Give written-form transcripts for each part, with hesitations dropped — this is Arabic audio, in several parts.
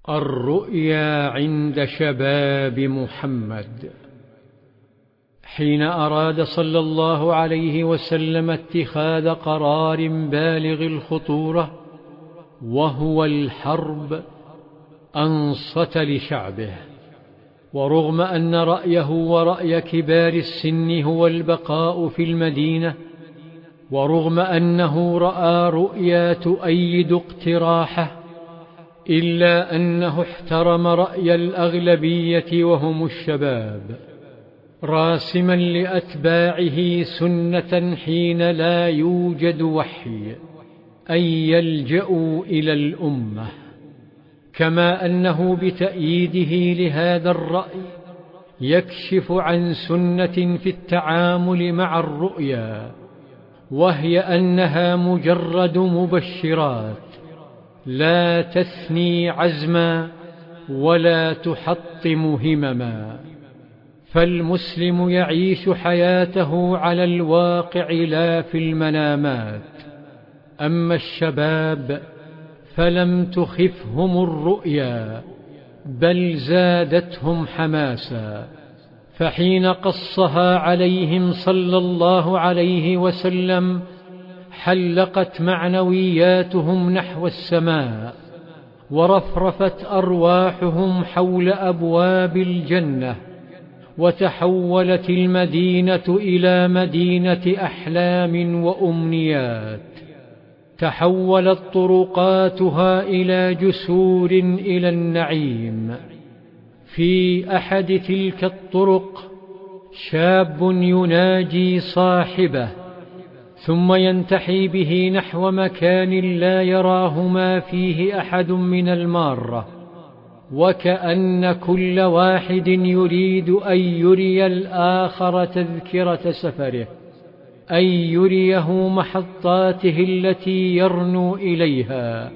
الرؤيا عند شباب محمد. حين أراد صلى الله عليه وسلم اتخاذ قرار بالغ الخطورة وهو الحرب، أنصت لشعبه، ورغم أن رأيه ورأي كبار السن هو البقاء في المدينة، ورغم أنه رأى رؤيا تؤيد اقتراحه، إلا أنه احترم رأي الأغلبية وهم الشباب، راسما لأتباعه سنة حين لا يوجد وحي أن يلجأوا إلى الأمة، كما أنه بتأييده لهذا الرأي يكشف عن سنة في التعامل مع الرؤيا، وهي أنها مجرد مبشرات لا تثني عزما ولا تحطم همما، فالمسلم يعيش حياته على الواقع لا في المنامات. أما الشباب فلم تخفهم الرؤيا بل زادتهم حماسا، فحين قصها عليهم صلى الله عليه وسلم حلقت معنوياتهم نحو السماء، ورفرفت أرواحهم حول أبواب الجنة، وتحولت المدينة إلى مدينة أحلام وأمنيات، تحولت طرقاتها إلى جسور إلى النعيم. في أحد تلك الطرق شاب يناجي صاحبه، ثم ينتحي به نحو مكان لا يراه ما فيه أحد من المارة، وكأن كل واحد يريد أن يري الآخر تذكرة سفره، أن يريه محطاته التي يرنو إليها.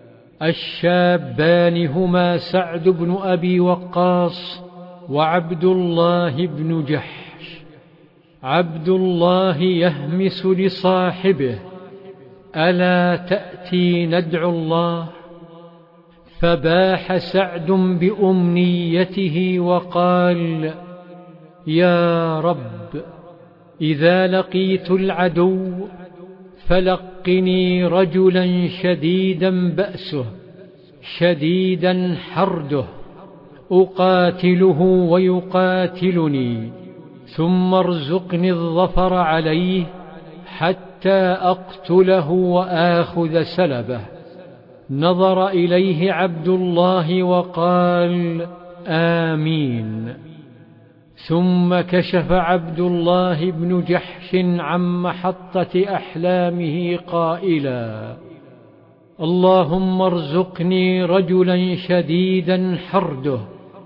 الشابان هما سعد بن أبي وقاص وعبد الله بن جحش. عبد الله يهمس لصاحبه: ألا تأتي ندعو الله؟ فباح سعد بأمنيته وقال: يا رب، إذا لقيت العدو فلقني رجلا شديدا بأسه شديدا حرده، أقاتله ويقاتلني، ثم ارزقني الظفر عليه حتى أقتله وآخذ سلبه. نظر إليه عبد الله وقال: آمين. ثم كشف عبد الله بن جحش عن محطة أحلامه قائلا: اللهم ارزقني رجلا شديدا حرده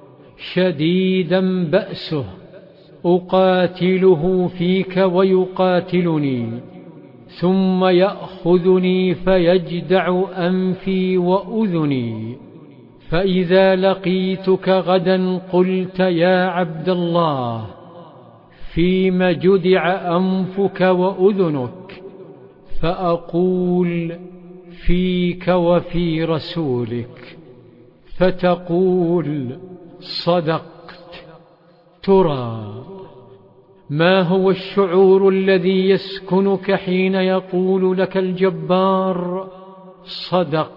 شديدا بأسه، أقاتله فيك ويقاتلني، ثم يأخذني فيجدع أنفي وأذني، فإذا لقيتك غدا قلت: يا عبد الله، فيم جدع أنفك وأذنك؟ فأقول: فيك وفي رسولك. فتقول: صدقت. ترى ما هو الشعور الذي يسكنك حين يقول لك الجبار: صدقت؟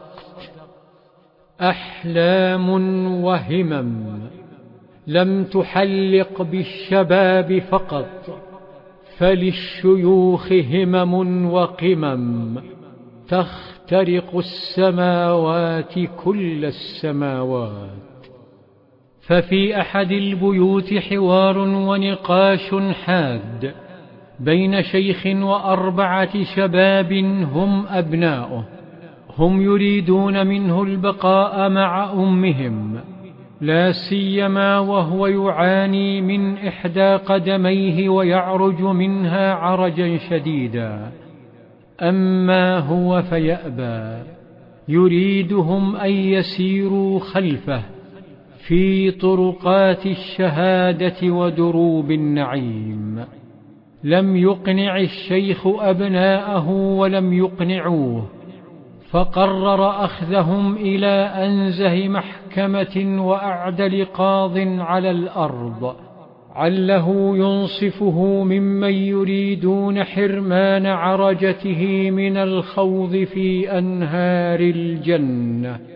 أحلام وهمم لم تحلق بالشباب فقط، فللشيوخ همم وقمم تخترق السماوات كل السماوات. ففي أحد البيوت حوار ونقاش حاد بين شيخ و4 شباب هم أبناؤه، هم يريدون منه البقاء مع أمهم، لا سيما وهو يعاني من إحدى قدميه ويعرج منها عرجا شديدا، أما هو فيأبى، يريدهم أن يسيروا خلفه في طرقات الشهادة ودروب النعيم. لم يقنع الشيخ أبناءه ولم يقنعوه، فقرر أخذهم إلى أنزه محكمة وأعدل قاض على الأرض، عله ينصفه ممن يريدون حرمان عرجته من الخوض في أنهار الجنة.